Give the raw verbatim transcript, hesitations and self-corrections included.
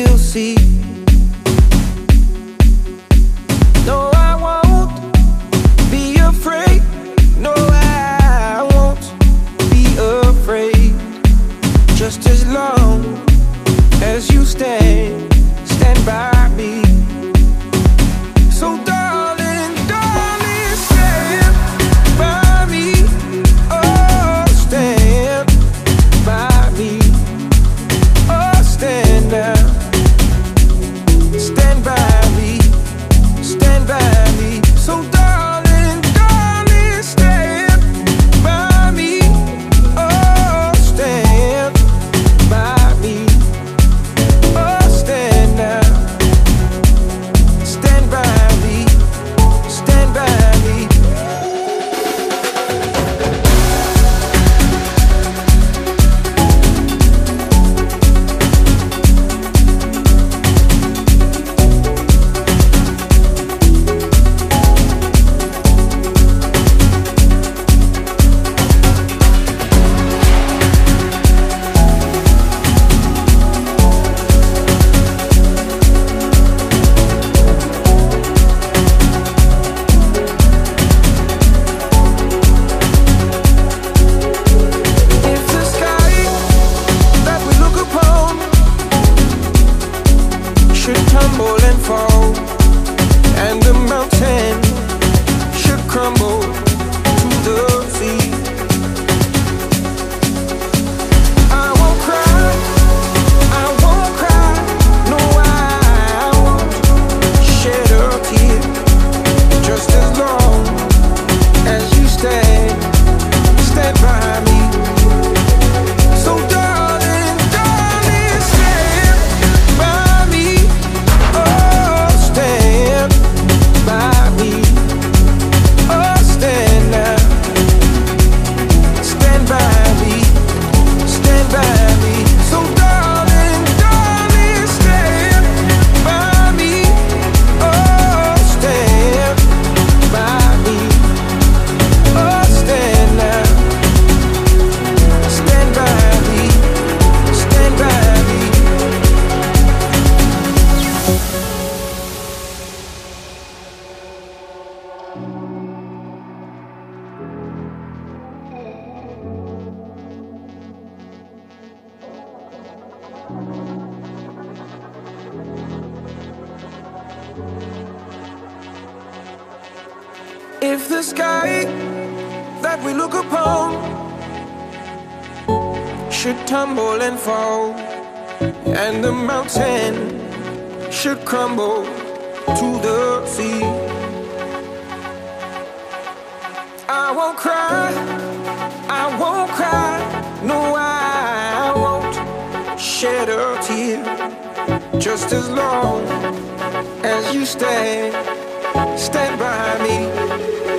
still see. No, I won't be afraid. No, I won't be afraid. Just as long as you stand, stand by me. So darling, darling, stand by me. Oh, stand by me. Oh, stand now. Stand by me. Stand by me. So darling, darling, stand by me. Oh, stand by me. Oh, stand now. Stand by me. Stand by me. If the sky that we look upon should tumble and fall, and the mountain should crumble to the sea, I won't cry, I won't cry, no, I won't shed a tear. Just as long as you stand, stand by me. So darling, darling, stand by me. Oh, stand by me. Oh, stand now. Stand by me. Stand by me. So darling, darling, stand by me. Oh, stand by me. Oh, stand now. Stand by me. Stand by me. If the sky that we look upon should tumble and fall, and the mountain should crumble to the sea, I won't cry, I won't cry, no, I won't shed a tear. Just as long as you stand, stand by me.